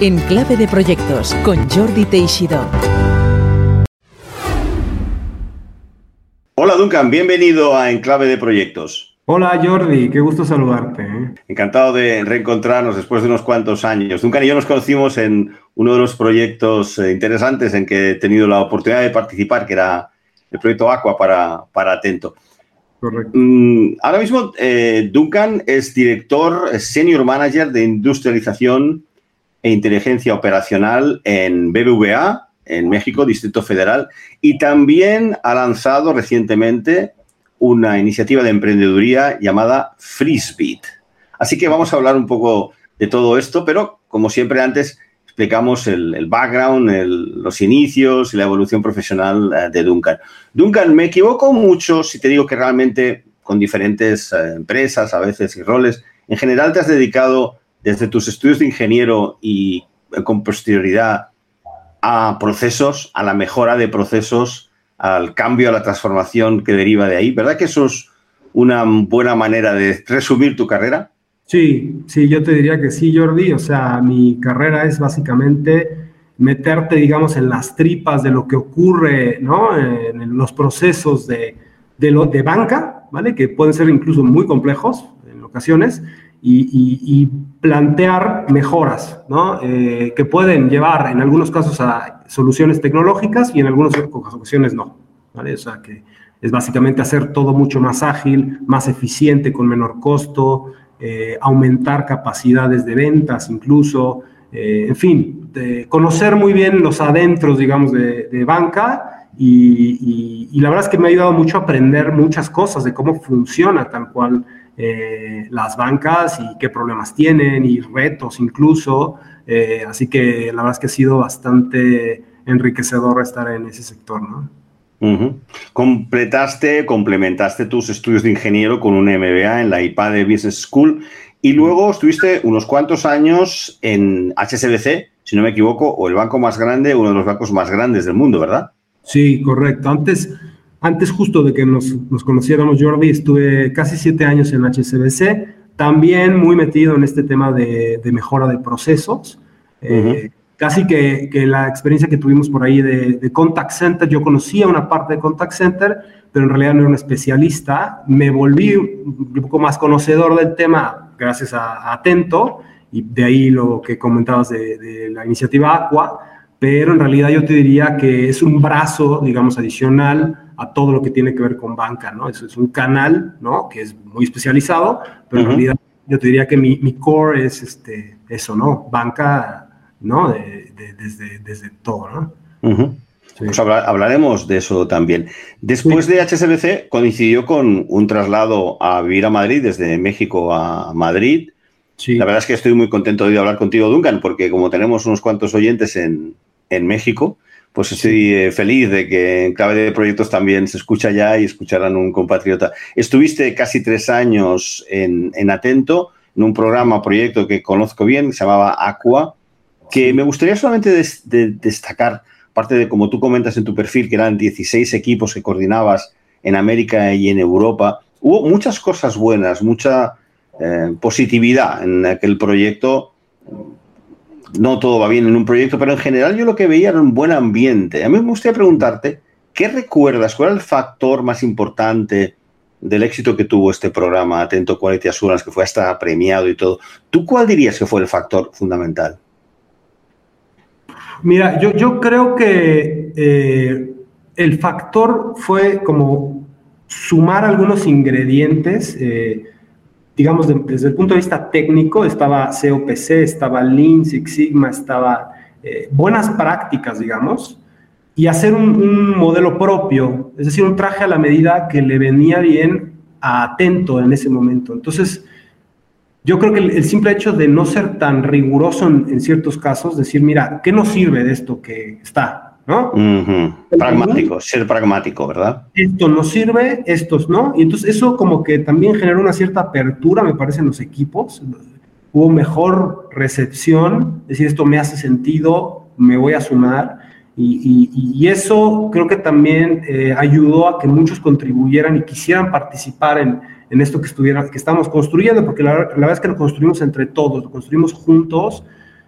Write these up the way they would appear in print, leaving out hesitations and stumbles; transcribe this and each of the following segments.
En Clave de Proyectos, con Jordi Teixidó. Hola Duncan, bienvenido a En Clave de Proyectos. Hola Jordi, qué gusto saludarte. Encantado de reencontrarnos después de unos cuantos años. Duncan y yo nos conocimos en uno de los proyectos interesantes en que he tenido la oportunidad de participar, que era el proyecto Aqua para Atento. Correcto. Ahora mismo Duncan es director, senior manager de industrialización e inteligencia operacional en BBVA, en México, Distrito Federal, y también ha lanzado recientemente una iniciativa de emprendeduría llamada Freesbeat. Así que vamos a hablar un poco de todo esto, pero como siempre antes explicamos el background, los inicios y la evolución profesional de Duncan. Duncan, me equivoco mucho si te digo que realmente con diferentes empresas a veces y roles, en general te has dedicado desde tus estudios de ingeniero y con posterioridad a procesos, a la mejora de procesos, al cambio, a la transformación que deriva de ahí. ¿Verdad que eso es una buena manera de resumir tu carrera? Sí, yo te diría que sí, Jordi. O sea, mi carrera es básicamente meterte, digamos, en las tripas de lo que ocurre, ¿no? En los procesos de banca, ¿vale? Que pueden ser incluso muy complejos en ocasiones, y plantear mejoras, ¿no? Que pueden llevar en algunos casos a soluciones tecnológicas y en algunas ocasiones no, ¿vale? O sea, que es básicamente hacer todo mucho más ágil, más eficiente, con menor costo, aumentar capacidades de ventas incluso, en fin, conocer muy bien los adentros, digamos, de banca, y la verdad es que me ha ayudado mucho a aprender muchas cosas de cómo funciona tal cual las bancas y qué problemas tienen y retos incluso, así que la verdad es que ha sido bastante enriquecedor estar en ese sector, ¿no? Uh-huh. Complementaste tus estudios de ingeniero con un MBA en la IPADE Business School y luego estuviste unos cuantos años en HSBC, si no me equivoco, o el banco más grande, uno de los bancos más grandes del mundo, ¿verdad? Sí, correcto. Antes justo de que nos conociéramos, Jordi, estuve casi 7 años en HSBC, también muy metido en este tema de mejora de procesos. Uh-huh. Casi que la experiencia que tuvimos por ahí de Contact Center, yo conocía una parte de Contact Center, pero en realidad no era un especialista. Me volví un poco más conocedor del tema gracias a Atento, y de ahí lo que comentabas de la iniciativa Aqua, pero en realidad yo te diría que es un brazo, digamos, adicional a todo lo que tiene que ver con banca, ¿no? Eso es un canal, ¿no? Que es muy especializado, pero en realidad yo te diría que mi core es eso, ¿no? Banca, ¿no? Desde todo, ¿no? Uh-huh. Sí. Pues hablaremos de eso también. Después de HSBC coincidió con un traslado a vivir a Madrid, desde México a Madrid. Sí. La verdad es que estoy muy contento de hablar contigo, Duncan, porque como tenemos unos cuantos oyentes en México, pues estoy feliz de que en Clave de Proyectos también se escucha ya y escucharán un compatriota. Estuviste casi 3 años en Atento, en un proyecto que conozco bien, que se llamaba Aqua, que me gustaría solamente destacar, aparte de, como tú comentas en tu perfil, que eran 16 equipos que coordinabas en América y en Europa. Hubo muchas cosas buenas, mucha positividad en aquel proyecto. No todo va bien en un proyecto, pero en general yo lo que veía era un buen ambiente. A mí me gustaría preguntarte, ¿qué recuerdas? ¿Cuál era el factor más importante del éxito que tuvo este programa Atento Quality Assurance, que fue hasta premiado y todo? ¿Tú cuál dirías que fue el factor fundamental? Mira, yo creo que el factor fue como sumar algunos ingredientes, digamos, desde el punto de vista técnico. Estaba COPC, estaba Lean Six Sigma, estaba buenas prácticas, digamos, y hacer un modelo propio, es decir, un traje a la medida que le venía bien a Atento en ese momento. Entonces, yo creo que el simple hecho de no ser tan riguroso en ciertos casos, decir, mira, ¿qué nos sirve de esto que está? ¿No? Uh-huh. Pragmático, ser pragmático, ¿verdad? Esto nos sirve, estos no. Y entonces eso como que también generó una cierta apertura, me parece, en los equipos. Hubo mejor recepción, es decir, esto me hace sentido, me voy a sumar. Y eso creo que también ayudó a que muchos contribuyeran y quisieran participar en esto que estamos construyendo, porque la verdad es que lo construimos entre todos, lo construimos juntos,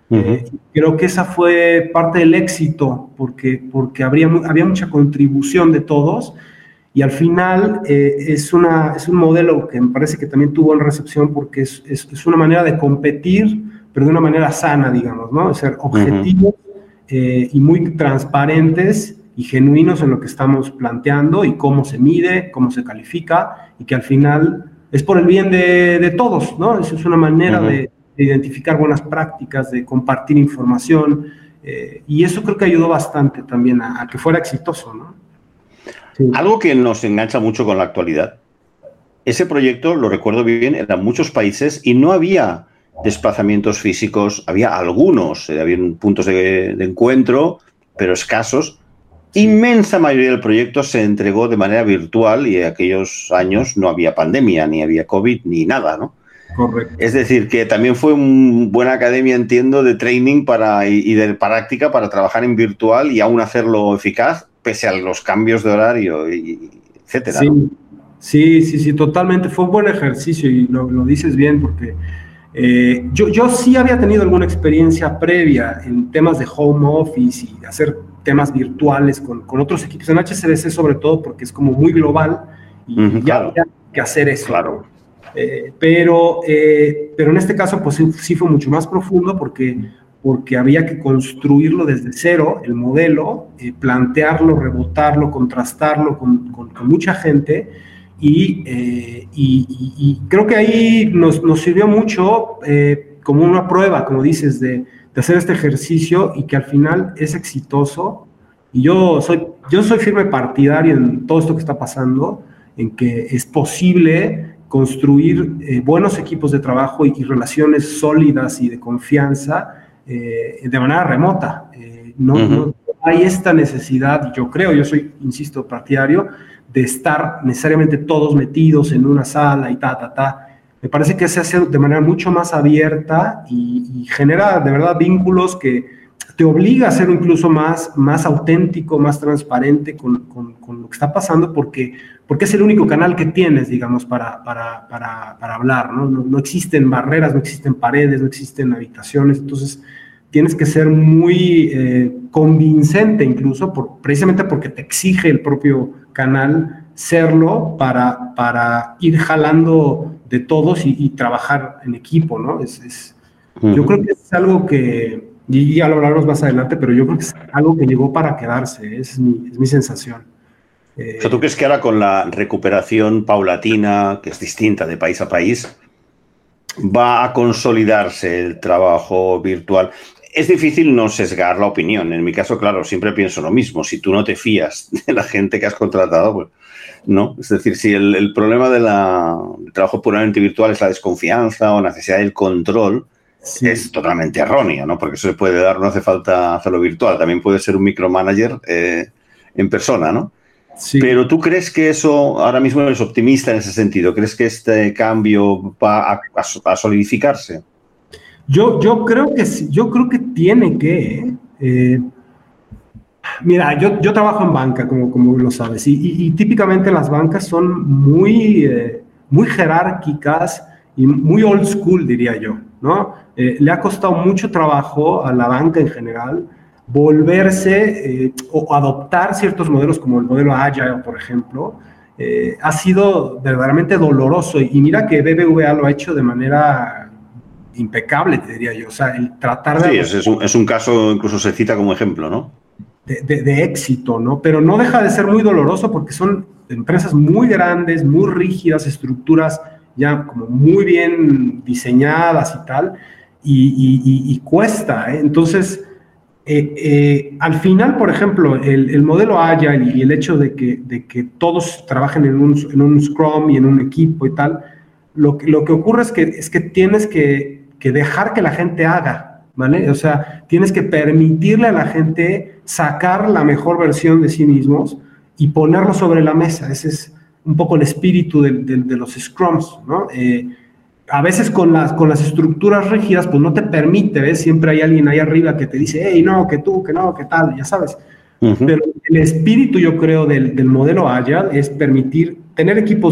Creo que esa fue parte del éxito, porque había mucha contribución de todos, y al final es un modelo que me parece que también tuvo en recepción, porque es una manera de competir, pero de una manera sana, digamos, ¿no? De ser objetivos y muy transparentes y genuinos en lo que estamos planteando y cómo se mide, cómo se califica, y que al final es por el bien de todos, ¿no? Es una manera de identificar buenas prácticas, de compartir información, y eso creo que ayudó bastante también a que fuera exitoso, ¿no? Sí. Algo que nos engancha mucho con la actualidad. Ese proyecto, lo recuerdo bien, eran muchos países y no había desplazamientos físicos, había algunos, había puntos de encuentro, pero escasos. Inmensa mayoría del proyecto se entregó de manera virtual y en aquellos años no había pandemia, ni había COVID, ni nada, ¿no? Correcto. Es decir, que también fue una buena academia, entiendo, de training y de práctica para trabajar en virtual y aún hacerlo eficaz, pese a los cambios de horario, etcétera. Sí, ¿no? sí, totalmente. Fue un buen ejercicio y lo dices bien, porque yo sí había tenido alguna experiencia previa en temas de home office y hacer temas virtuales con otros equipos en HSBC, sobre todo porque es como muy global y claro. ya hay que hacer eso. Claro. Pero en este caso pues sí fue mucho más profundo, porque había que construirlo desde cero, el modelo, plantearlo, rebotarlo, contrastarlo con mucha gente, y creo que ahí nos sirvió mucho como una prueba, como dices, de hacer este ejercicio, y que al final es exitoso. Y yo soy firme partidario en todo esto que está pasando, en que es posible construir buenos equipos de trabajo y relaciones sólidas y de confianza de manera remota. No hay esta necesidad, yo soy, insisto, partidario de estar necesariamente todos metidos en una sala y Me parece que se hace de manera mucho más abierta y genera de verdad vínculos que te obliga a ser incluso más auténtico, más transparente con lo que está pasando, porque es el único canal que tienes, digamos, para hablar, ¿no? No existen barreras, no existen paredes, no existen habitaciones. Entonces tienes que ser muy convincente, incluso precisamente porque te exige el propio canal serlo, para ir jalando de todos y trabajar en equipo, ¿no? Yo creo que es algo que, y ya lo hablaremos más adelante, pero yo creo que es algo que llegó para quedarse, es mi sensación. O sea, ¿tú crees que ahora con la recuperación paulatina, que es distinta de país a país, va a consolidarse el trabajo virtual? Es difícil no sesgar la opinión. En mi caso, claro, siempre pienso lo mismo. Si tú no te fías de la gente que has contratado, pues no. Es decir, si el problema del trabajo puramente virtual es la desconfianza o necesidad del control, sí, es totalmente erróneo, ¿no? Porque eso se puede dar, no hace falta hacerlo virtual. También puede ser un micromanager en persona, ¿no? Sí. Pero ¿tú crees que eso, ahora mismo eres optimista en ese sentido? ¿Crees que este cambio va a solidificarse? Yo creo que sí, yo creo que tiene que. Mira, yo trabajo en banca, como lo sabes, y típicamente las bancas son muy jerárquicas y muy old school, diría yo, ¿no? Le ha costado mucho trabajo a la banca en general volverse o adoptar ciertos modelos, como el modelo Agile, por ejemplo. Ha sido verdaderamente doloroso, y mira que BBVA lo ha hecho de manera impecable, te diría yo. O sea, el tratar de... Sí, es un caso, incluso se cita como ejemplo, ¿no? De éxito, ¿no? Pero no deja de ser muy doloroso, porque son empresas muy grandes, muy rígidas, estructuras ya como muy bien diseñadas y tal, y cuesta, ¿eh? Entonces, al final, por ejemplo, el modelo Agile y el hecho de que todos trabajen en un Scrum y en un equipo y tal, lo que ocurre es que tienes que dejar que la gente haga, ¿vale? O sea, tienes que permitirle a la gente sacar la mejor versión de sí mismos y ponerlo sobre la mesa. Ese es un poco el espíritu de los Scrums, ¿no? A veces con las estructuras rígidas, pues no te permite, ¿ves? Siempre hay alguien ahí arriba que te dice, hey, no, que tú, que no, que tal, ya sabes. Pero el espíritu, yo creo, del modelo Agile es permitir tener equipos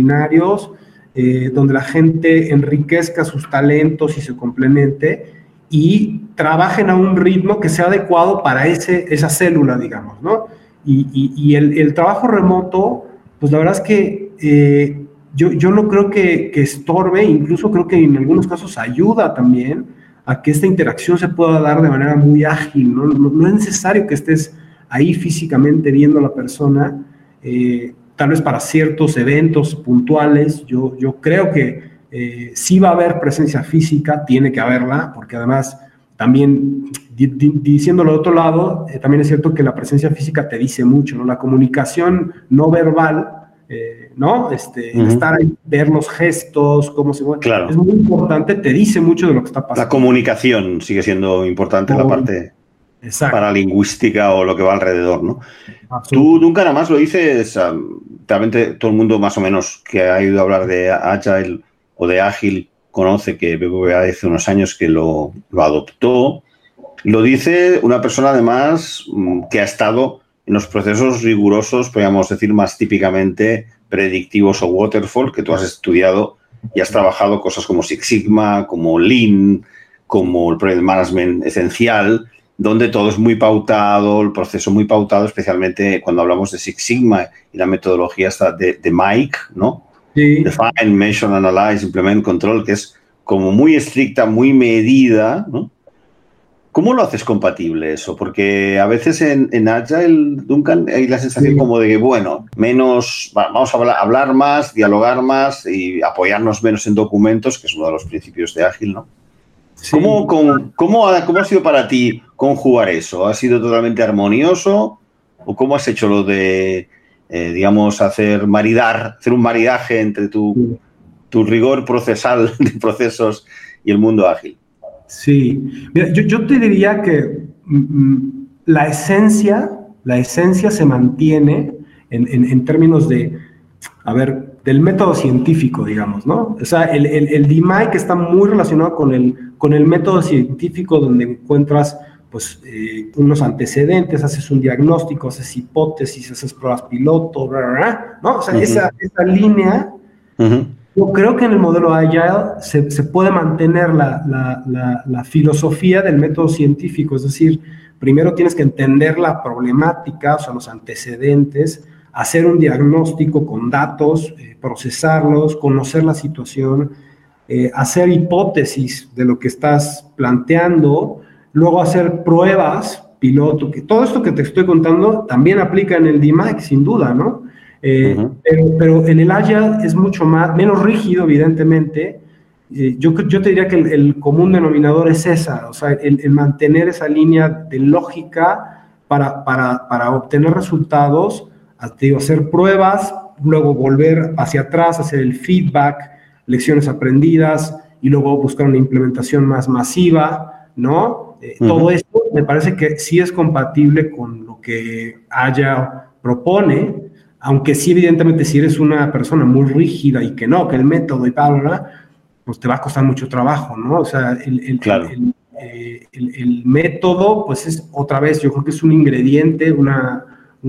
multidisciplinarios, donde la gente enriquezca sus talentos y se complemente, y trabajen a un ritmo que sea adecuado para esa célula, digamos, ¿no? Y el trabajo remoto, pues la verdad es que yo no creo que estorbe, incluso creo que en algunos casos ayuda también a que esta interacción se pueda dar de manera muy ágil, ¿no? No es necesario que estés ahí físicamente viendo a la persona, tal vez para ciertos eventos puntuales. Yo creo que sí va a haber presencia física, tiene que haberla, porque además también, diciéndolo de otro lado, también es cierto que la presencia física te dice mucho, ¿no? La comunicación no verbal, ¿no? Estar ahí, ver los gestos, cómo se mueve, claro, es muy importante, te dice mucho de lo que está pasando. La comunicación sigue siendo importante, la parte paralingüística o lo que va alrededor, ¿no? Tú nunca nada más lo dices, realmente todo el mundo más o menos que ha ido a hablar de Agile o de Ágil conoce que BBVA hace unos años que lo adoptó. Lo dice una persona además que ha estado en los procesos rigurosos, podríamos decir más típicamente predictivos o waterfall, que tú has estudiado y has trabajado cosas como Six Sigma, como Lean, como el Project Management esencial, donde todo es muy pautado, el proceso muy pautado, especialmente cuando hablamos de Six Sigma y la metodología esta de Mike, ¿no? Sí. Define, Measure, Analyze, Implement, Control, que es como muy estricta, muy medida, ¿no? ¿Cómo lo haces compatible eso? Porque a veces en Agile, Duncan, hay la sensación como de que, bueno, vamos a hablar más, dialogar más y apoyarnos menos en documentos, que es uno de los principios de Ágil, ¿no? Sí. ¿Cómo ha sido para ti conjugar eso? ¿Ha sido totalmente armonioso? ¿O cómo has hecho lo de, digamos, hacer un maridaje entre tu rigor procesal de procesos y el mundo ágil? Sí, mira, yo te diría que la esencia se mantiene en términos de, del método científico, digamos, ¿no? O sea, el DMAIC está muy relacionado con el método científico, donde encuentras, pues, unos antecedentes, haces un diagnóstico, haces hipótesis, haces pruebas piloto, ¿no? O sea, esa línea... Yo creo que en el modelo Agile se puede mantener la filosofía del método científico, es decir, primero tienes que entender la problemática, o sea, los antecedentes, hacer un diagnóstico con datos, procesarlos, conocer la situación, hacer hipótesis de lo que estás planteando, luego hacer pruebas, piloto, que todo esto que te estoy contando también aplica en el DMAIC, sin duda, ¿no? Pero en el Agile es mucho menos rígido, evidentemente. Yo te diría que el común denominador es esa, o sea, el mantener esa línea de lógica para obtener resultados, hacer pruebas, luego volver hacia atrás, hacer el feedback, lecciones aprendidas y luego buscar una implementación más masiva, ¿no? Todo esto me parece que sí es compatible con lo que Agile propone. Aunque sí, evidentemente, si eres una persona muy rígida y que el método y bla, bla, bla, pues te va a costar mucho trabajo, ¿no? O sea, el método, pues es otra vez, yo creo que es un ingrediente, una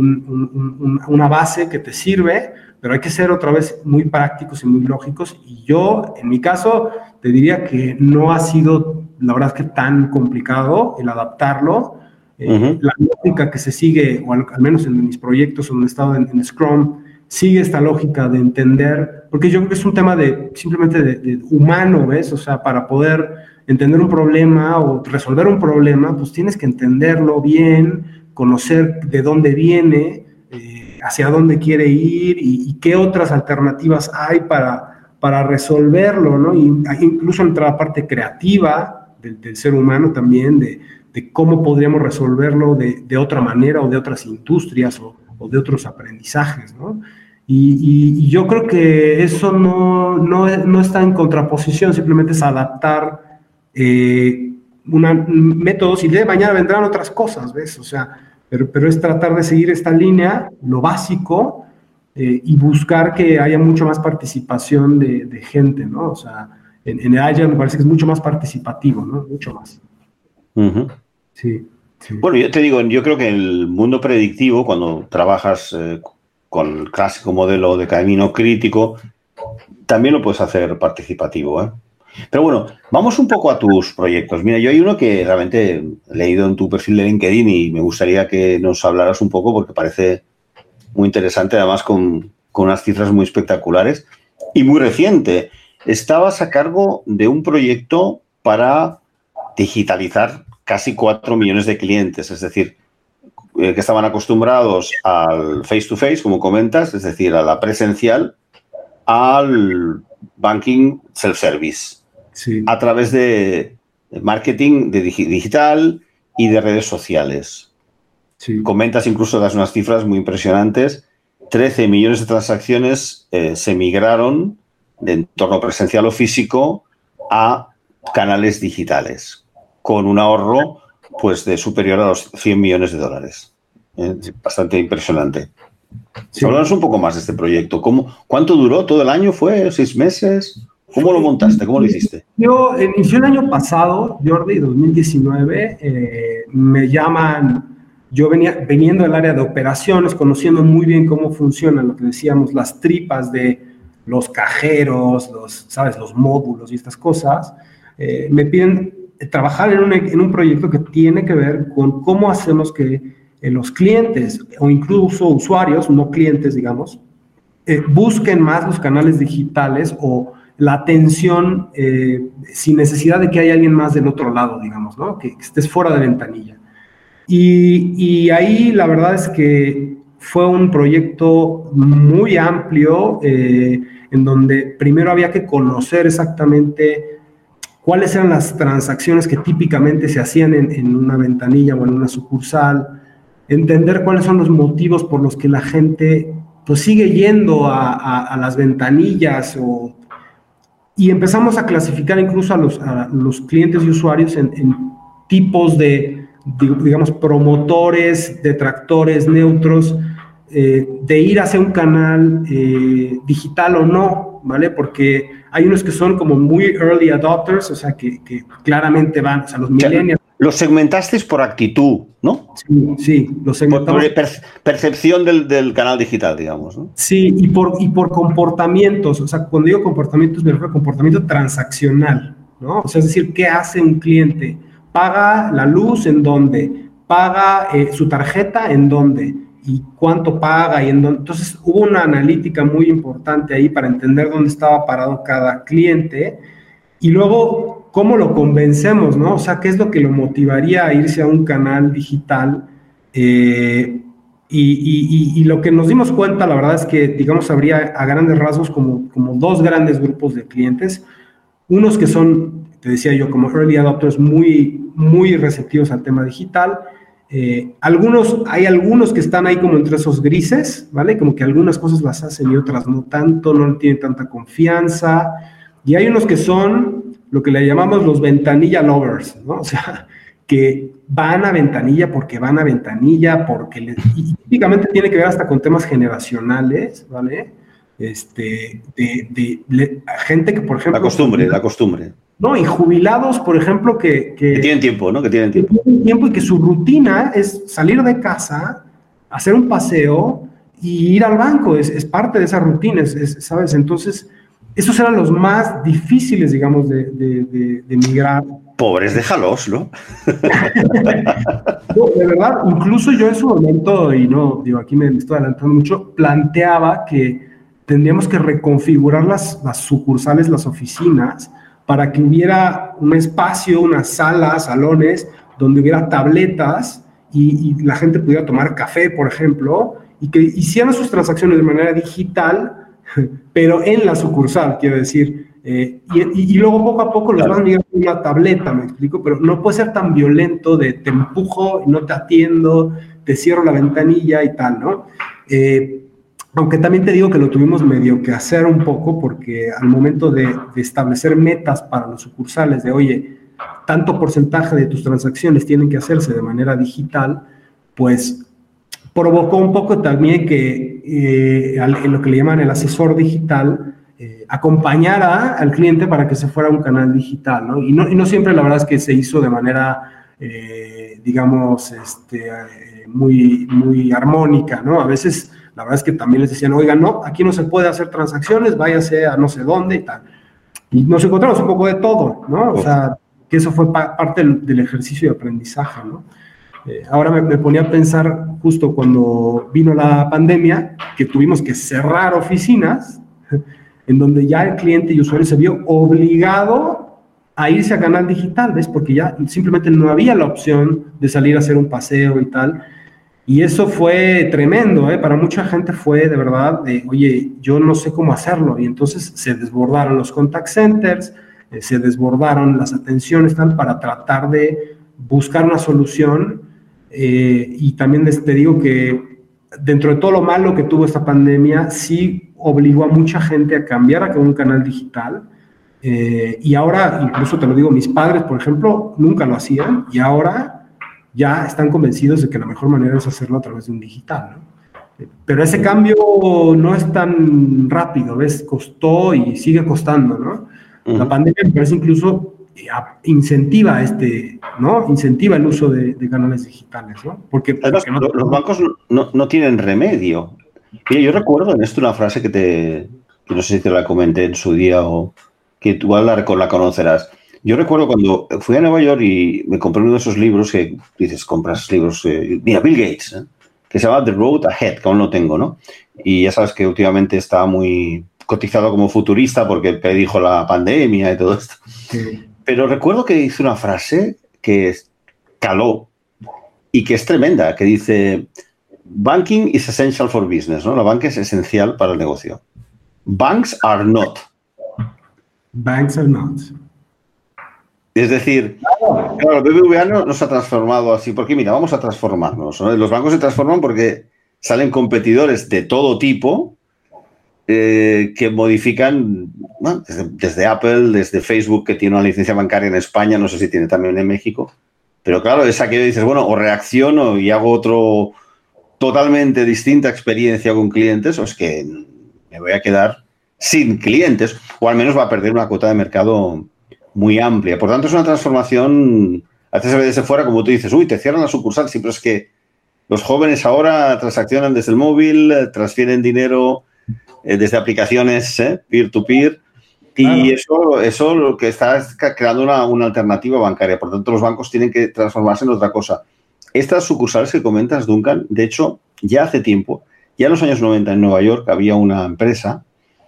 base que te sirve, pero hay que ser otra vez muy prácticos y muy lógicos. Y yo, en mi caso, te diría que no ha sido, la verdad, que tan complicado el adaptarlo. La lógica que se sigue, o al menos en mis proyectos donde he estado en Scrum, sigue esta lógica de entender, porque yo creo que es un tema simplemente de humano, ¿ves? O sea, para poder entender un problema o resolver un problema, pues tienes que entenderlo bien, conocer de dónde viene, hacia dónde quiere ir y qué otras alternativas hay para resolverlo, ¿no? Y incluso entra la parte creativa del ser humano también, de cómo podríamos resolverlo de otra manera o de otras industrias o de otros aprendizajes, ¿no? Y yo creo que eso no está en contraposición, simplemente es adaptar métodos y de mañana vendrán otras cosas, ¿ves? O sea, pero es tratar de seguir esta línea, lo básico, y buscar que haya mucho más participación de gente, ¿no? O sea, en el Agile me parece que es mucho más participativo, ¿no? Mucho más. Sí. Bueno, yo te digo, yo creo que en el mundo predictivo, cuando trabajas con el clásico modelo de camino crítico, también lo puedes hacer participativo, ¿eh? Pero bueno, vamos un poco a tus proyectos. Mira, yo hay uno que realmente he leído en tu perfil de LinkedIn y me gustaría que nos hablaras un poco porque parece muy interesante, además con unas cifras muy espectaculares y muy reciente. Estabas a cargo de un proyecto para digitalizar casi 4 millones de clientes, es decir, que estaban acostumbrados al face-to-face, como comentas, es decir, a la presencial, al banking self-service, sí, a través de marketing de digital y de redes sociales. Sí. Comentas, incluso das unas cifras muy impresionantes. 13 millones de transacciones se migraron de entorno presencial o físico a canales digitales, con un ahorro pues de superior a los 100 millones de dólares. Bastante impresionante. Sí. Háblanos un poco más de este proyecto. ¿Cuánto duró? ¿Todo el año? ¿Fue 6 meses? ¿Cómo lo montaste? ¿Cómo lo hiciste? Yo inició el año pasado, Jordi, 2019, me llaman. Yo viniendo del área de operaciones, conociendo muy bien cómo funcionan lo que decíamos, las tripas de los cajeros, los módulos y estas cosas, me piden trabajar en un proyecto que tiene que ver con cómo hacemos que los clientes o incluso usuarios, no clientes, digamos, busquen más los canales digitales o la atención sin necesidad de que haya alguien más del otro lado, digamos, ¿no? Que estés fuera de ventanilla. Y ahí la verdad es que fue un proyecto muy amplio en donde primero había que conocer exactamente cuáles eran las transacciones que típicamente se hacían en una ventanilla o en una sucursal, entender cuáles son los motivos por los que la gente pues sigue yendo a las ventanillas y empezamos a clasificar incluso a los clientes y usuarios en tipos de, digamos, promotores, detractores, neutros, de ir hacia un canal digital o no, ¿vale? Porque hay unos que son como muy early adopters, o sea, que claramente van, o sea, los millennials. Los segmentasteis por actitud, ¿no? Sí, los segmentamos. Por percepción del canal digital, digamos, ¿no? Sí, y por comportamientos, o sea, cuando digo comportamientos me refiero a comportamiento transaccional, ¿no? O sea, es decir, ¿qué hace un cliente? ¿Paga la luz en dónde? ¿Paga su tarjeta en dónde? ¿Y cuánto paga? Y en dónde? Entonces, hubo una analítica muy importante ahí para entender dónde estaba parado cada cliente. Y luego, ¿cómo lo convencemos, no? O sea, ¿qué es lo que lo motivaría a irse a un canal digital? Y lo que nos dimos cuenta, la verdad es que, digamos, habría a grandes rasgos como dos grandes grupos de clientes. Unos que son, te decía yo, como early adopters muy, muy receptivos al tema digital. Hay algunos que están ahí como entre esos grises, ¿vale? Como que algunas cosas las hacen y otras no tanto, no tienen tanta confianza. Y hay unos que son lo que le llamamos los ventanilla lovers, ¿no? O sea, que van a ventanilla porque van a ventanilla, y típicamente tiene que ver hasta con temas generacionales, ¿vale? Gente que, por ejemplo... La costumbre. No, y jubilados, por ejemplo, que tienen tiempo, ¿no? Que tienen tiempo y que su rutina es salir de casa, hacer un paseo y ir al banco, es parte de esa rutina, ¿sabes? Entonces, esos eran los más difíciles, digamos, de migrar. Pobres, déjalos, ¿no? No, de verdad, incluso yo en su momento, y no, digo, aquí me estoy adelantando mucho, planteaba que tendríamos que reconfigurar las sucursales, las oficinas, para que hubiera un espacio, unas salas, salones, donde hubiera tabletas y la gente pudiera tomar café, por ejemplo, y que hicieran sus transacciones de manera digital, pero en la sucursal, quiero decir, y luego poco a poco los van migrando a una tableta, me explico, pero no puede ser tan violento de te empujo, no te atiendo, te cierro la ventanilla y tal, ¿no? Aunque también te digo que lo tuvimos medio que hacer un poco, porque al momento de establecer metas para los sucursales, de oye, tanto porcentaje de tus transacciones tienen que hacerse de manera digital, pues provocó un poco también que lo que le llaman el asesor digital acompañara al cliente para que se fuera a un canal digital, ¿no? Y no siempre la verdad es que se hizo de manera, digamos, muy, muy armónica, ¿no? A veces la verdad es que también les decían, oigan, no, aquí no se puede hacer transacciones, váyase a no sé dónde y tal. Y nos encontramos un poco de todo, ¿no? O sea, que eso fue parte del ejercicio de aprendizaje, ¿no? Ahora me ponía a pensar justo cuando vino la pandemia, que tuvimos que cerrar oficinas, en donde ya el cliente y usuario se vio obligado a irse a canal digital, ¿ves? Porque ya simplemente no había la opción de salir a hacer un paseo y tal. Y eso fue tremendo, ¿eh? Para mucha gente fue de verdad, oye, yo no sé cómo hacerlo. Y entonces se desbordaron los contact centers, se desbordaron las atenciones tal, para tratar de buscar una solución. Y también te digo que dentro de todo lo malo que tuvo esta pandemia, sí obligó a mucha gente a cambiar a un canal digital. Y ahora, incluso te lo digo, mis padres, por ejemplo, nunca lo hacían y ahora ya están convencidos de que la mejor manera es hacerlo a través de un digital, ¿no? Pero ese cambio no es tan rápido, ¿ves? Costó y sigue costando, ¿no? La pandemia me parece incluso incentiva ¿no? Incentiva el uso de canales digitales, ¿no? Porque además, los bancos no tienen remedio. Mira, yo recuerdo en esto una frase que no sé si te la comenté en su día o que tú la conocerás. Yo recuerdo cuando fui a Nueva York y me compré uno de esos libros que dices, compras libros, mira, Bill Gates, que se llama The Road Ahead, que aún no tengo, ¿no? Y ya sabes que últimamente está muy cotizado como futurista porque predijo la pandemia y todo esto. Sí. Pero recuerdo que hizo una frase que caló y que es tremenda, que dice, banking is essential for business, ¿no? La banca es esencial para el negocio. Banks are not. Banks are not. Es decir, claro, el BBVA no se ha transformado así, porque mira, vamos a transformarnos, ¿no? Los bancos se transforman porque salen competidores de todo tipo que modifican, ¿no? Desde Apple, desde Facebook, que tiene una licencia bancaria en España, no sé si tiene también en México, pero claro, es aquello que dices, bueno, o reacciono y hago otro totalmente distinta experiencia con clientes, o es que me voy a quedar sin clientes, o al menos va a perder una cuota de mercado muy amplia. Por tanto, es una transformación, a veces se ve desde fuera, como tú dices, uy, te cierran la sucursal, siempre es que los jóvenes ahora transaccionan desde el móvil, transfieren dinero desde aplicaciones peer-to-peer, y eso lo que está es creando una alternativa bancaria. Por tanto, los bancos tienen que transformarse en otra cosa. Estas sucursales que comentas, Duncan, de hecho, ya hace tiempo, ya en los años 90 en Nueva York había una empresa,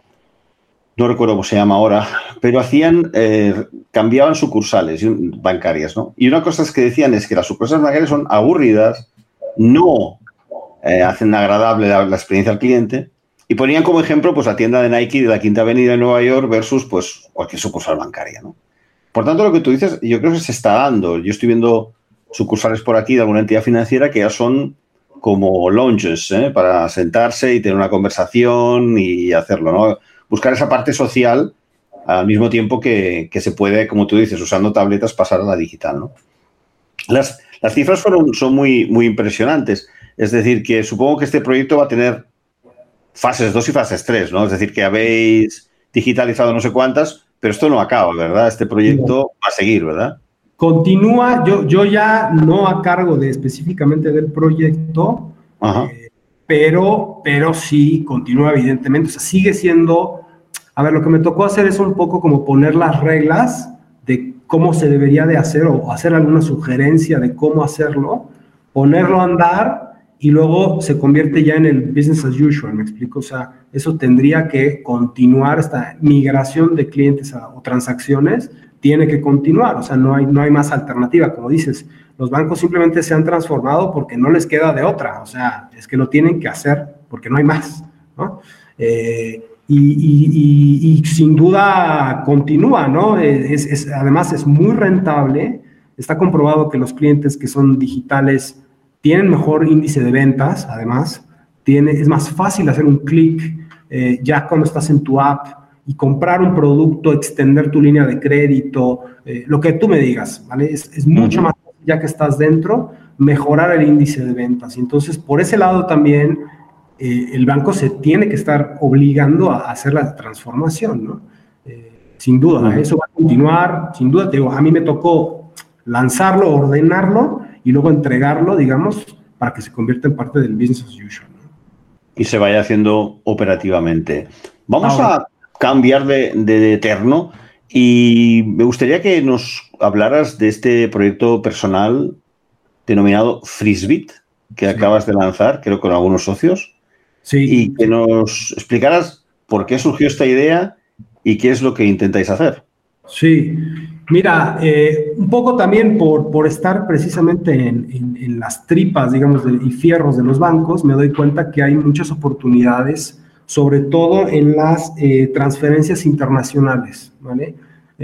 no recuerdo cómo se llama ahora, pero cambiaban sucursales bancarias, ¿no? Y una cosa es que decían es que las sucursales bancarias son aburridas, no hacen agradable la experiencia al cliente, y ponían como ejemplo pues la tienda de Nike de la Quinta Avenida de Nueva York versus pues cualquier sucursal bancaria, ¿no? Por tanto, lo que tú dices, yo creo que se está dando. Yo estoy viendo sucursales por aquí de alguna entidad financiera que ya son como lounges, para sentarse y tener una conversación y hacerlo, ¿no? Buscar esa parte social al mismo tiempo que se puede, como tú dices, usando tabletas, pasar a la digital, ¿no? Las cifras son muy, muy impresionantes. Es decir, que supongo que este proyecto va a tener fases 2 y fases 3, ¿no? Es decir, que habéis digitalizado no sé cuántas, pero esto no acaba, ¿verdad? Este proyecto va a seguir, ¿verdad? Continúa, yo ya no a cargo específicamente del proyecto, pero sí continúa evidentemente, o sea, sigue siendo, a ver, lo que me tocó hacer es un poco como poner las reglas de cómo se debería de hacer o hacer alguna sugerencia de cómo hacerlo, ponerlo a andar y luego se convierte ya en el business as usual, ¿me explico? O sea, eso tendría que continuar, esta migración de clientes o transacciones tiene que continuar, o sea, no hay más alternativa, como dices, los bancos simplemente se han transformado porque no les queda de otra, o sea, es que lo tienen que hacer porque no hay más, ¿no? Y sin duda continúa, ¿no? Además es muy rentable, está comprobado que los clientes que son digitales tienen mejor índice de ventas, además, es más fácil hacer un clic ya cuando estás en tu app y comprar un producto, extender tu línea de crédito, lo que tú me digas, ¿vale? Es mucho más fácil ya que estás dentro, mejorar el índice de ventas. Y entonces, por ese lado también, el banco se tiene que estar obligando a hacer la transformación, ¿no? Sin duda, eso va a continuar, sin duda, te digo, a mí me tocó lanzarlo, ordenarlo y luego entregarlo, digamos, para que se convierta en parte del business as usual, ¿no? Y se vaya haciendo operativamente. Vamos a cambiar de terno Y me gustaría que nos hablaras de este proyecto personal denominado Freezebit, que acabas de lanzar, creo, con algunos socios. Y que nos explicaras por qué surgió esta idea y qué es lo que intentáis hacer. Sí, mira, un poco también por estar precisamente en las tripas, digamos, y fierros de los bancos, me doy cuenta que hay muchas oportunidades, sobre todo en las transferencias internacionales, ¿vale?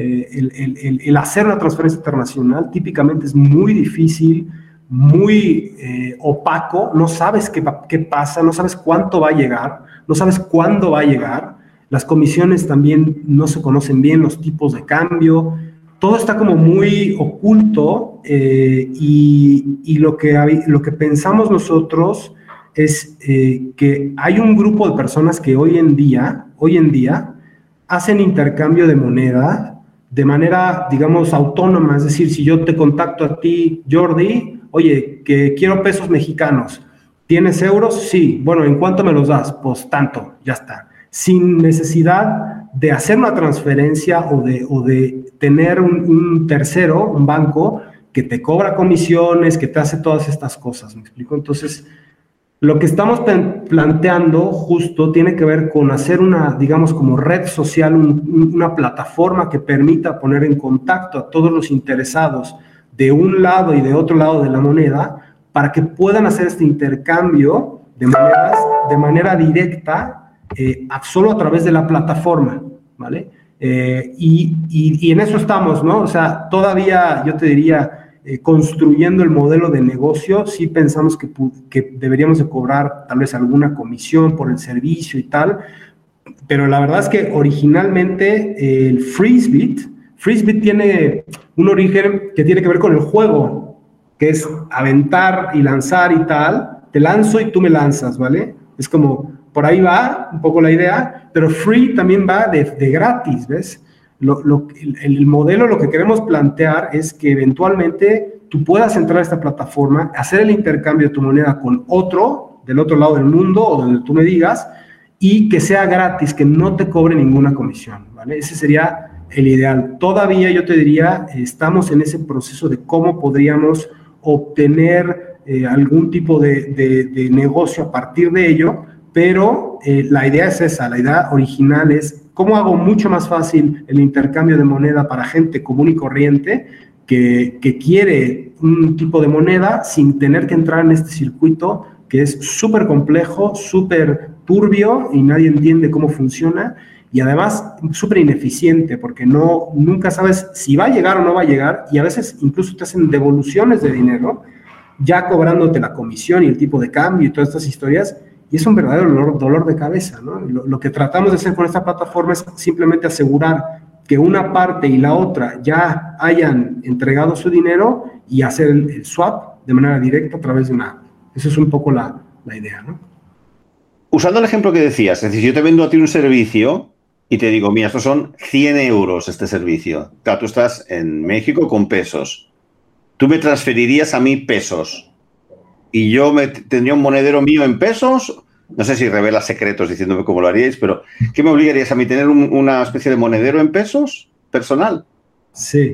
El hacer una transferencia internacional típicamente es muy difícil, muy opaco, no sabes qué pasa, no sabes cuánto va a llegar, no sabes cuándo va a llegar. Las comisiones también no se conocen bien, los tipos de cambio, todo está como muy oculto y lo que pensamos nosotros es que hay un grupo de personas que hoy en día hacen intercambio de moneda de manera, digamos, autónoma. Es decir, si yo te contacto a ti, Jordi, oye, que quiero pesos mexicanos, ¿tienes euros? Sí. Bueno, ¿en cuánto me los das? Pues tanto, ya está. Sin necesidad de hacer una transferencia o de tener un tercero, un banco, que te cobra comisiones, que te hace todas estas cosas, ¿me explico? Entonces, lo que estamos planteando justo tiene que ver con hacer una, digamos, como red social, una plataforma que permita poner en contacto a todos los interesados de un lado y de otro lado de la moneda para que puedan hacer este intercambio de manera directa, solo a través de la plataforma, ¿vale? Y en eso estamos, ¿no? O sea, todavía yo te diría, construyendo el modelo de negocio, sí pensamos que deberíamos de cobrar tal vez alguna comisión por el servicio y tal, pero la verdad es que originalmente el Freezebit tiene un origen que tiene que ver con el juego, que es aventar y lanzar y tal, te lanzo y tú me lanzas, ¿vale? Es como, por ahí va un poco la idea, pero free también va de gratis, ¿ves? El modelo, lo que queremos plantear es que eventualmente tú puedas entrar a esta plataforma, hacer el intercambio de tu moneda con otro, del otro lado del mundo o donde tú me digas, y que sea gratis, que no te cobre ninguna comisión, ¿vale? Ese sería el ideal. Todavía yo te diría, estamos en ese proceso de cómo podríamos obtener algún tipo de negocio a partir de ello, pero la idea es esa, la idea original es cómo hago mucho más fácil el intercambio de moneda para gente común y corriente que quiere un tipo de moneda sin tener que entrar en este circuito que es súper complejo, súper turbio y nadie entiende cómo funciona y además súper ineficiente porque nunca sabes si va a llegar o no va a llegar y a veces incluso te hacen devoluciones de dinero ya cobrándote la comisión y el tipo de cambio y todas estas historias. Y es un verdadero dolor de cabeza, ¿no? Lo que tratamos de hacer con esta plataforma es simplemente asegurar que una parte y la otra ya hayan entregado su dinero y hacer el swap de manera directa a través de una app. Esa es un poco la idea, ¿no? Usando el ejemplo que decías, es decir, yo te vendo a ti un servicio y te digo, mira, estos son 100 euros este servicio. Claro, tú estás en México con pesos. Tú me transferirías a mí pesos. Y yo tendría un monedero mío en pesos, no sé si revelas secretos diciéndome cómo lo haríais, pero ¿qué me obligarías a mí tener una especie de monedero en pesos personal? Sí.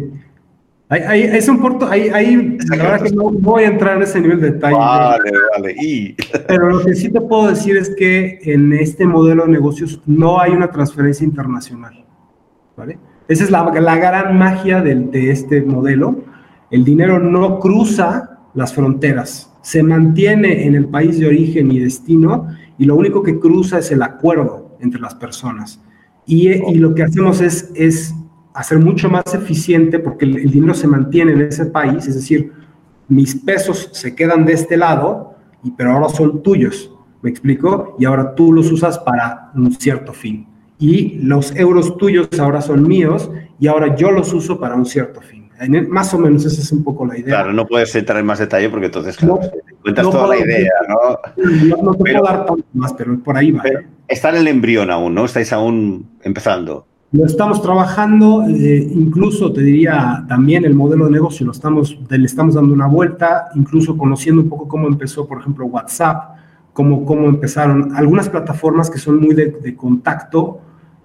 Es un punto, la verdad que no voy a entrar en ese nivel de detalle. Vale. Pero lo que sí te puedo decir es que en este modelo de negocios no hay una transferencia internacional, ¿vale? Esa es la gran magia de este modelo. El dinero no cruza las fronteras. Se mantiene en el país de origen y destino y lo único que cruza es el acuerdo entre las personas. Y lo que hacemos es hacer mucho más eficiente porque el dinero se mantiene en ese país, es decir, mis pesos se quedan de este lado, pero ahora son tuyos, ¿me explico? Y ahora tú los usas para un cierto fin. Y los euros tuyos ahora son míos y ahora yo los uso para un cierto fin. Más o menos esa es un poco la idea. Claro, no puedes entrar en más detalle porque entonces claro, cuentas toda la idea, ¿no? No te puedo dar tanto más, pero por ahí va. Está en el embrión aún, ¿no? Estáis aún empezando. Lo estamos trabajando, incluso te diría también el modelo de negocio le estamos dando una vuelta, incluso conociendo un poco cómo empezó, por ejemplo, WhatsApp, cómo empezaron algunas plataformas que son muy de contacto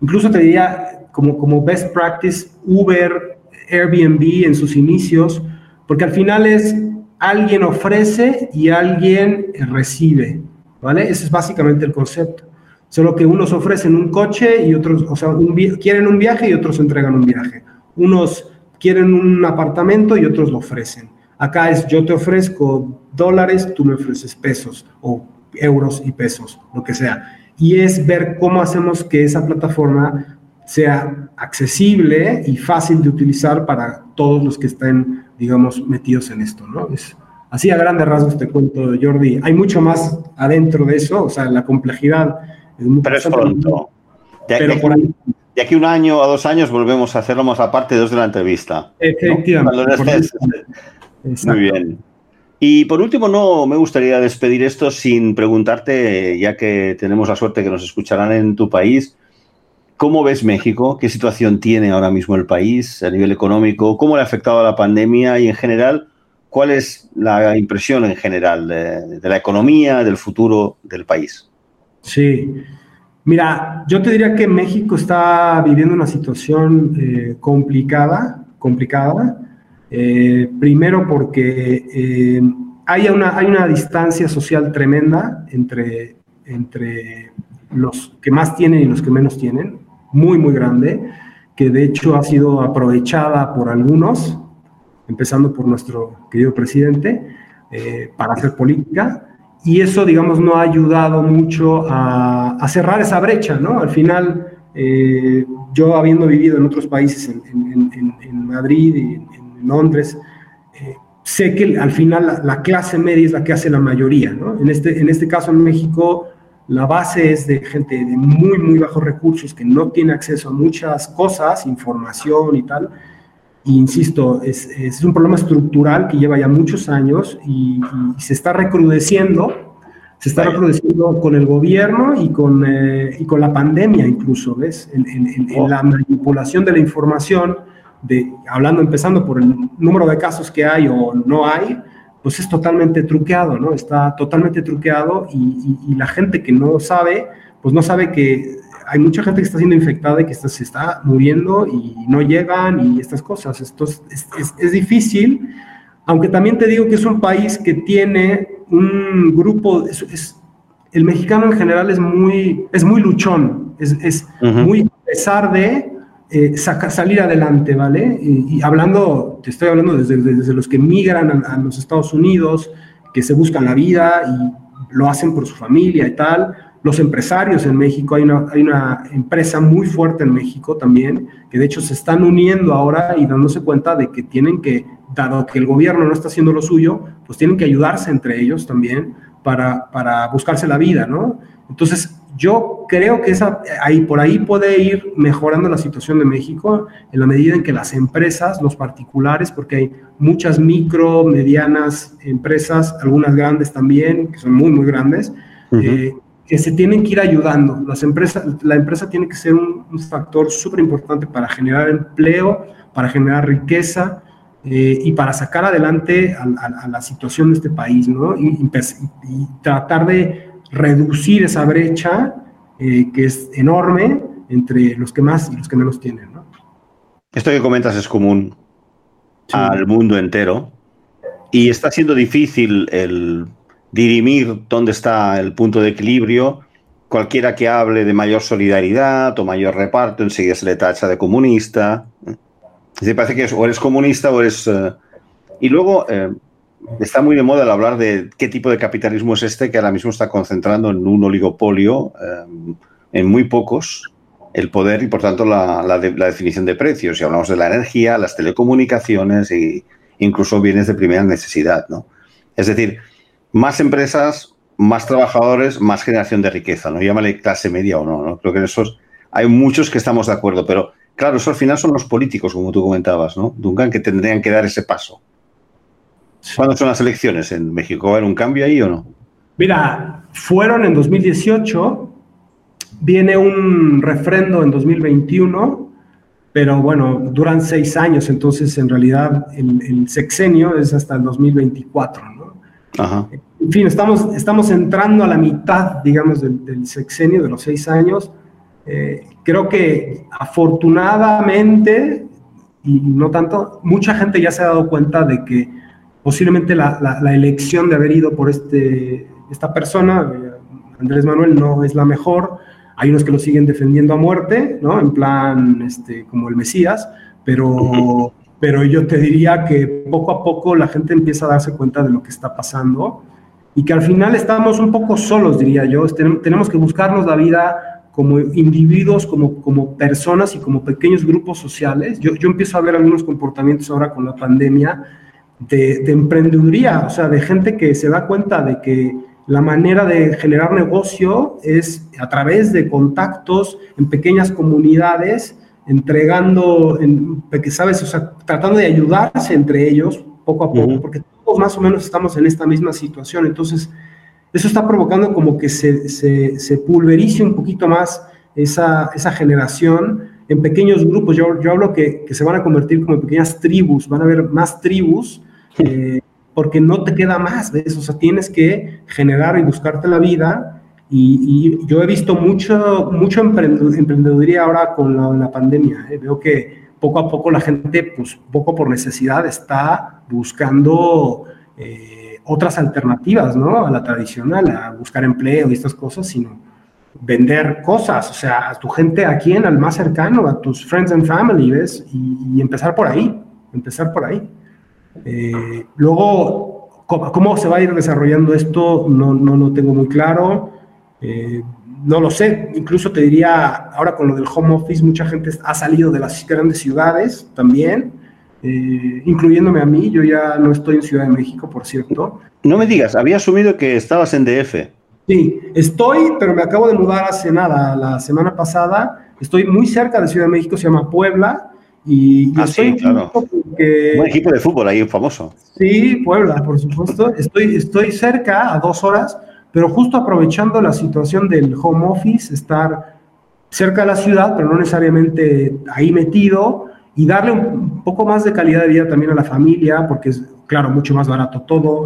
incluso te diría como best practice, Uber, Airbnb en sus inicios, porque al final es alguien ofrece y alguien recibe, ¿vale? Ese es básicamente el concepto. Solo que unos ofrecen un coche y otros, o sea, quieren un viaje y otros entregan un viaje. Unos quieren un apartamento y otros lo ofrecen. Acá es yo te ofrezco dólares, tú me ofreces pesos o euros y pesos, lo que sea. Y es ver cómo hacemos que esa plataforma sea accesible y fácil de utilizar para todos los que estén, digamos, metidos en esto, ¿no? Es así a grandes rasgos te cuento, Jordi. Hay mucho más adentro de eso, o sea, la complejidad es muy Pero es pronto. De aquí 1 año o 2 años volvemos a hacerlo más aparte 2 de la entrevista. Efectivamente. ¿No? Muy bien. Y por último, no me gustaría despedir esto sin preguntarte, ya que tenemos la suerte que nos escucharán en tu país, ¿cómo ves México? ¿Qué situación tiene ahora mismo el país a nivel económico? ¿Cómo le ha afectado la pandemia? Y en general, ¿cuál es la impresión en general de la economía, del futuro del país? Sí. Mira, yo te diría que México está viviendo una situación complicada. Primero porque hay una distancia social tremenda entre los que más tienen y los que menos tienen, muy, muy grande, que de hecho ha sido aprovechada por algunos, empezando por nuestro querido presidente, para hacer política. Y eso, digamos, no ha ayudado mucho a cerrar esa brecha, ¿no? Al final, yo habiendo vivido en otros países, en Madrid y en Londres, sé que al final la clase media es la que hace la mayoría, ¿no? En este caso, en México, la base es de gente de muy, muy bajos recursos que no tiene acceso a muchas cosas, información y tal. Y insisto, es un problema estructural que lleva ya muchos años y se está recrudeciendo. Se está recrudeciendo con el gobierno y con la pandemia incluso, ¿ves? En la manipulación de la información, empezando por el número de casos que hay o no hay, pues es totalmente truqueado, ¿no? Está totalmente truqueado y la gente que no sabe, pues no sabe que hay mucha gente que está siendo infectada y que se está muriendo y no llegan y estas cosas. Esto es difícil, aunque también te digo que es un país que tiene un grupo, el mexicano en general es muy luchón, muy a pesar de salir adelante, ¿vale? Y te estoy hablando desde los que migran a los Estados Unidos, que se buscan la vida y lo hacen por su familia y tal. Los empresarios en México, hay una empresa muy fuerte en México también, que de hecho se están uniendo ahora y dándose cuenta de que dado que el gobierno no está haciendo lo suyo, pues tienen que ayudarse entre ellos también para buscarse la vida, ¿no? Entonces, yo creo que por ahí puede ir mejorando la situación de México en la medida en que las empresas, los particulares, porque hay muchas micro, medianas empresas, algunas grandes también, que son muy, muy grandes, que se tienen que ir ayudando. La empresa tiene que ser un factor súper importante para generar empleo, para generar riqueza y para sacar adelante a la situación de este país, ¿no? Y tratar de reducir esa brecha que es enorme entre los que más y los que menos tienen, ¿no? Esto que comentas es común al mundo entero y está siendo difícil el dirimir dónde está el punto de equilibrio. Cualquiera que hable de mayor solidaridad o mayor reparto enseguida se le tacha de comunista. Se parece que o eres comunista o eres... Y luego está muy de moda el hablar de qué tipo de capitalismo es este que ahora mismo está concentrando en un oligopolio, en muy pocos, el poder y por tanto la definición de precios. Si hablamos de la energía, las telecomunicaciones e incluso bienes de primera necesidad, ¿no? Es decir, más empresas, más trabajadores, más generación de riqueza, ¿no? Llámale clase media o no, ¿no? Creo que en eso hay muchos que estamos de acuerdo, pero claro, eso al final son los políticos, como tú comentabas, ¿no, Duncan, que tendrían que dar ese paso? ¿Cuándo son las elecciones en México? ¿Va a haber un cambio ahí o no? Mira, fueron en 2018, viene un refrendo en 2021, pero bueno, duran 6 años, entonces en realidad el sexenio es hasta el 2024, ¿no? Ajá. En fin, estamos entrando a la mitad, digamos, del sexenio, de los 6 años. Creo que afortunadamente, y no tanto, mucha gente ya se ha dado cuenta de que posiblemente la elección de haber ido por esta persona, Andrés Manuel, no es la mejor. Hay unos que lo siguen defendiendo a muerte, ¿no? En plan, como el Mesías, pero yo te diría que poco a poco la gente empieza a darse cuenta de lo que está pasando y que al final estamos un poco solos, diría yo. Tenemos que buscarnos la vida como individuos, como personas y como pequeños grupos sociales. Yo empiezo a ver algunos comportamientos ahora con la pandemia de emprendeduría, o sea, de gente que se da cuenta de que la manera de generar negocio es a través de contactos en pequeñas comunidades, entregando, ¿sabes? O sea, tratando de ayudarse entre ellos poco a poco, porque todos más o menos estamos en esta misma situación. Entonces, eso está provocando como que se pulverice un poquito más esa generación en pequeños grupos. Yo hablo que se van a convertir como en pequeñas tribus, van a haber más tribus, porque no te queda más, ¿ves? O sea, tienes que generar y buscarte la vida, y yo he visto mucho emprendeduría ahora con la pandemia, ¿eh? Veo que poco a poco la gente, pues poco por necesidad, está buscando otras alternativas, ¿no? A la tradicional, a buscar empleo y estas cosas, sino vender cosas, o sea, a tu gente, ¿a quién? Al más cercano, a tus friends and family, ¿ves? Y empezar por ahí. Luego, ¿cómo se va a ir desarrollando esto? No lo tengo muy claro. No lo sé. Incluso te diría, ahora con lo del home office, mucha gente ha salido de las grandes ciudades también, incluyéndome a mí. Yo ya no estoy en Ciudad de México, por cierto. No me digas, había asumido que estabas en DF. Sí, estoy, pero me acabo de mudar hace nada, la semana pasada. Estoy muy cerca de Ciudad de México, se llama Puebla. Y sí, claro. Un equipo de fútbol ahí famoso. Sí, Puebla, por supuesto. Estoy cerca, a 2 horas, pero justo aprovechando la situación del home office, estar cerca de la ciudad, pero no necesariamente ahí metido, y darle un poco más de calidad de vida también a la familia, porque es, claro, mucho más barato todo.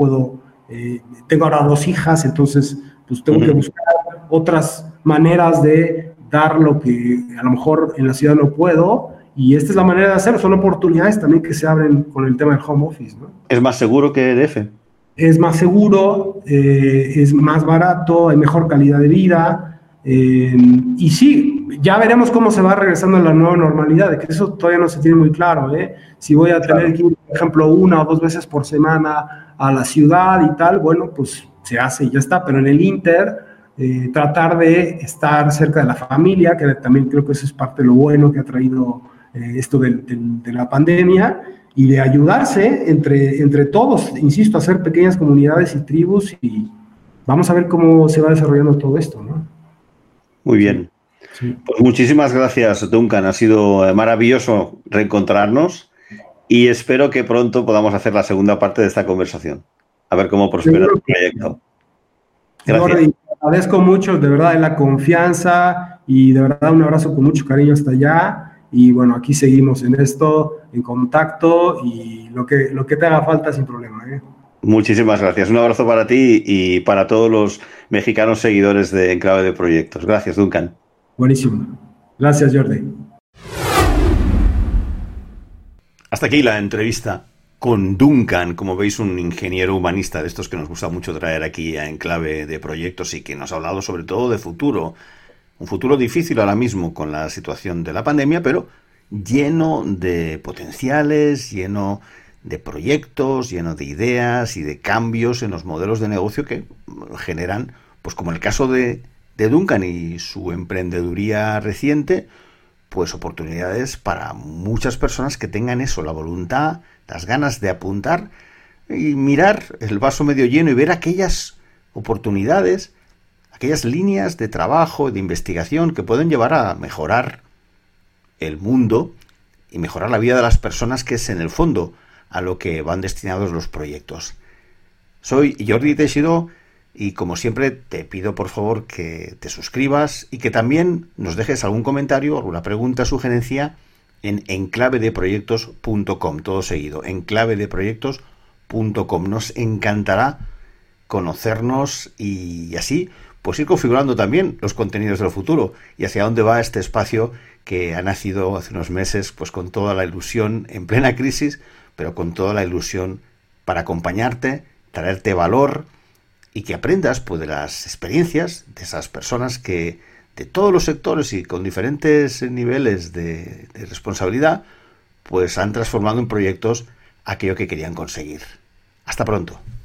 Tengo ahora 2 hijas, entonces pues tengo que buscar otras maneras de dar lo que a lo mejor en la ciudad no puedo. Y esta es la manera de hacerlo, son oportunidades también que se abren con el tema del home office, ¿no? ¿Es más seguro que DF? Es más seguro, es más barato, hay mejor calidad de vida, y sí, ya veremos cómo se va regresando a la nueva normalidad, de que eso todavía no se tiene muy claro, si voy a tener que ir, por ejemplo, 1 o 2 veces por semana a la ciudad y tal, bueno, pues se hace y ya está, pero en el Inter, tratar de estar cerca de la familia, que también creo que eso es parte de lo bueno que ha traído esto de la pandemia, y de ayudarse entre todos, insisto, hacer pequeñas comunidades y tribus, y vamos a ver cómo se va desarrollando todo esto, ¿no? Muy bien. Sí. Pues muchísimas gracias, Duncan. Ha sido maravilloso reencontrarnos y espero que pronto podamos hacer la segunda parte de esta conversación. A ver cómo prospera el proyecto. Gracias. Jordi, agradezco mucho, de verdad, la confianza, y de verdad un abrazo con mucho cariño hasta allá. Y bueno, aquí seguimos en esto, en contacto, y lo que te haga falta sin problema, ¿eh? Muchísimas gracias. Un abrazo para ti y para todos los mexicanos seguidores de Enclave de Proyectos. Gracias, Duncan. Buenísimo. Gracias, Jordi. Hasta aquí la entrevista con Duncan, como veis, un ingeniero humanista de estos que nos gusta mucho traer aquí a Enclave de Proyectos, y que nos ha hablado sobre todo de futuro. Un futuro difícil ahora mismo con la situación de la pandemia, pero lleno de potenciales, lleno de proyectos, lleno de ideas y de cambios en los modelos de negocio que generan, pues como el caso de Duncan y su emprendeduría reciente, pues oportunidades para muchas personas que tengan eso, la voluntad, las ganas de apuntar y mirar el vaso medio lleno y ver aquellas oportunidades, aquellas líneas de trabajo, de investigación que pueden llevar a mejorar el mundo y mejorar la vida de las personas, que es en el fondo a lo que van destinados los proyectos. Soy Jordi Teixidó y como siempre te pido por favor que te suscribas y que también nos dejes algún comentario, alguna pregunta, sugerencia en enclavedeproyectos.com, todo seguido, enclavedeproyectos.com. Nos encantará conocernos y así pues ir configurando también los contenidos del futuro y hacia dónde va este espacio que ha nacido hace unos meses, pues con toda la ilusión, en plena crisis, pero con toda la ilusión para acompañarte, traerte valor y que aprendas pues de las experiencias de esas personas que de todos los sectores y con diferentes niveles de responsabilidad, pues han transformado en proyectos aquello que querían conseguir. Hasta pronto.